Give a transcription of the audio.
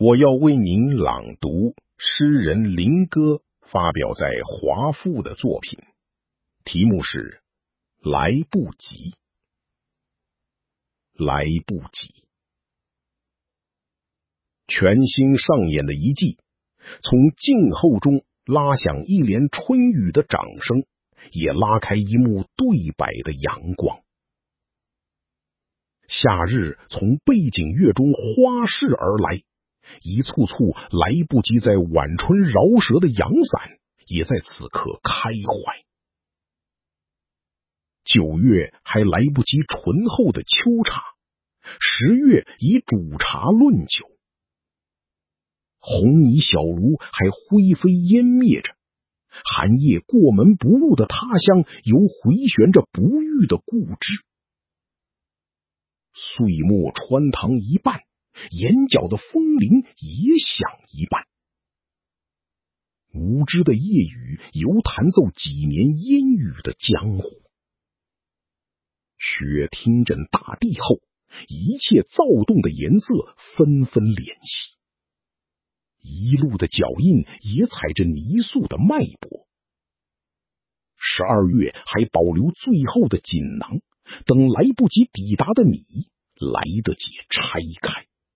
我要为您朗读诗人林歌发表在华富的作品，题目是《来不及》。来不及。全新上演的一季，从静候中拉响一连春雨的掌声，也拉开一幕对白的阳光。夏日从背景乐中花式而来，一簇簇来不及在晚春饶舌的阳伞，也在此刻开怀。9月还来不及醇厚的秋茶，10月以煮茶论酒。红泥小炉还灰飞烟灭着，寒夜过门不入的他乡，犹回旋着不遇的故知。岁末穿堂一半，眼角的风铃也响一半。无知的夜雨犹弹奏几年烟雨的江湖。雪听枕大地后，一切躁动的颜色纷纷敛息，一路的脚印也踩着泥塑的脉搏。12月还保留最后的锦囊，等来不及抵达的你来得及拆开。